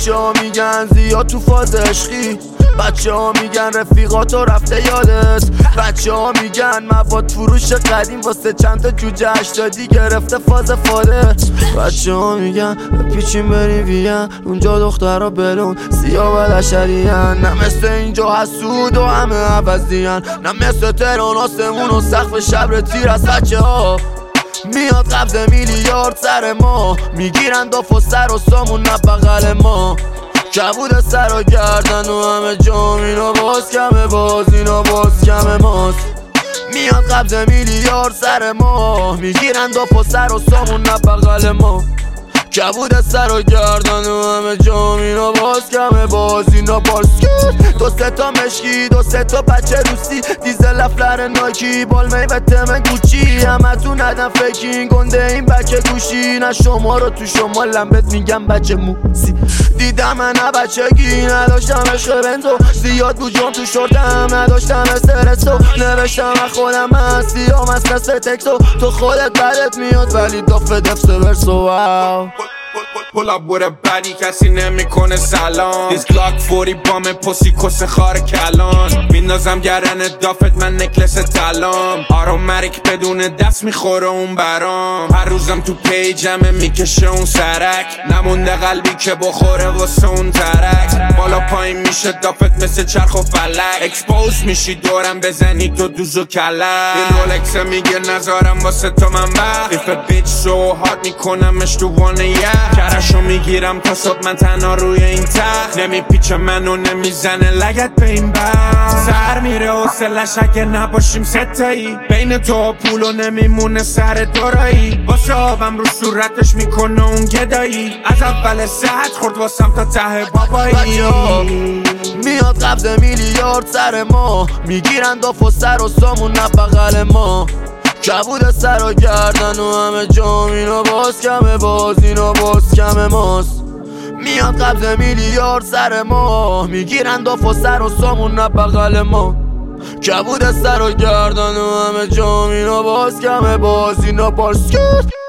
بچه ها میگن زیاد تو فاز عشقی، بچه ها میگن رفیقاتو رفته یادت، بچه ها میگن مواد فروش قدیم واسه چند تا جوجه 80 گرفته فاز فاده. بچه ها میگن پیچیم بریم وین، اونجا دخترها بلون سیاه و لشرین، نه مثل اینجا حسود و همه عوضین، نه مثل تهران آسمون و سقف شبر تیر از بچه ها میاد قبض میلیارد سر ما، میگیرن داف و سر و سامون نه بغل ما، کبود سر و گردن و همه جام اینا باز کمه، باز اینا باز کمه ماست، میاد قبض میلیارد سر ما، میگیرن داف و سر و سامون نه بغل ما، کبود سر و گردن و همه جام اینا باز کمه، باز اینا باز کمه. دو سه تا مشکی، دو سه تا بچه روسی، دیزل افلر ناکی، بالمی به تم گوچی، همه تو ندن فکین گنده این بچه گوشی، نه شما رو تو شما لمبت میگم بچه موسی، دیدم من نه بچگی نداشتم عشق بنزو، زیاد بود جام تو شورتم نداشتم استرسو، نوشتم از خودم هستی هم از مثل تکسو، تو خودت بدت میاد ولی داف دفت ورسو. واو Pull up with a baddie کسی نمیکنه سلام، This Glock 40 بام پسی کس خار کلان، میندازم گرن دافت من نکلس تلام، آرومریک بدون دست میخوره اون برام، هر روزم تو پیجمه میکشه اون سرک، نمونده قلبی که بخوره واسه اون ترک، بالا پایین میشه دافت مثل چرخ و فلک، اکسپوز میشی دورم بزنی تو دوز و کلک، این رولکس میگه نظارم واسه تو من بخت، If a bitch so hard میکنمش تو وانه کرشو میگیرم تا صبح من تنها روی این تخت، نمیپیچه منو نمیزنه لگت به این بخت، سر میره حوصلش اگه نباشیم ستایی، بین تو و پولو نمیمونه سر دورایی، واسه آبم رو صورتش میکنه اون گدایی، از اول صحت خورد واسم تا ته بابایی، میاد قبض میلیارد سر ما، میگیرن داف و سر و سامون نه بغل ما، کبود سر و گردن و همه جام اینا باز کمه، باز اینا باز کمه ماست، میاد قبض میلیارد سر ما، میگیرن داف و سر و سامون نه بغل ما، کبود سر و گردن و همه جام اینا باز کمه، باز اینا باز کمه.